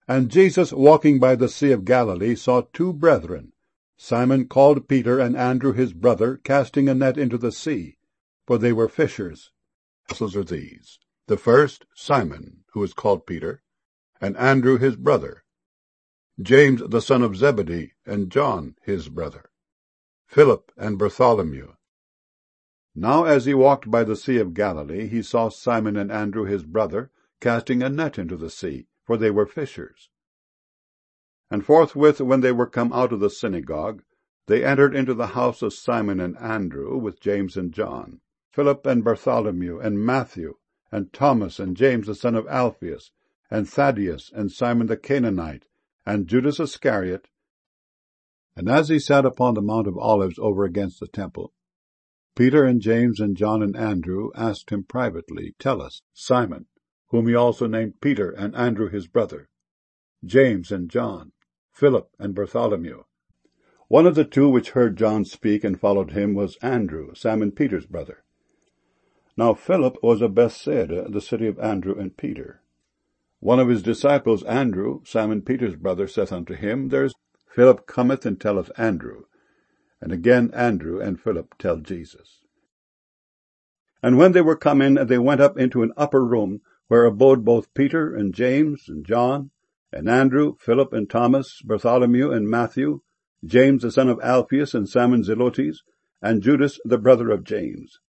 And Jesus, walking by the Sea of Galilee, saw two brethren, Simon called Peter, and Andrew his brother, casting a net into the sea, for they were fishers. Apostles are these: the first, Simon, who is called Peter, and Andrew his brother, James the son of Zebedee, and John his brother, Philip and Bartholomew. Now as he walked by the Sea of Galilee, he saw Simon and Andrew his brother casting a net into the sea, for they were fishers. And forthwith, when they were come out of the synagogue, they entered into the house of Simon and Andrew, with James and John, Philip and Bartholomew, and Matthew, and Thomas, and James the son of Alphaeus, and Thaddeus, and Simon the Canaanite, and Judas Iscariot. And as he sat upon the Mount of Olives over against the temple, Peter and James and John and Andrew asked him privately, Tell us, Simon, whom he also named Peter, and Andrew his brother, James and John, Philip and Bartholomew. One of the two which heard John speak and followed him was Andrew, Simon Peter's brother. Now Philip was of Bethsaida, the city of Andrew and Peter. One of his disciples, Andrew, Simon Peter's brother, saith unto him, There's Philip cometh and telleth Andrew. And again Andrew and Philip tell Jesus. And when they were come in, they went up into an upper room, where abode both Peter and James and John, and Andrew, Philip and Thomas, Bartholomew and Matthew, James the son of Alphaeus and Simon Zelotes, and Judas the brother of James.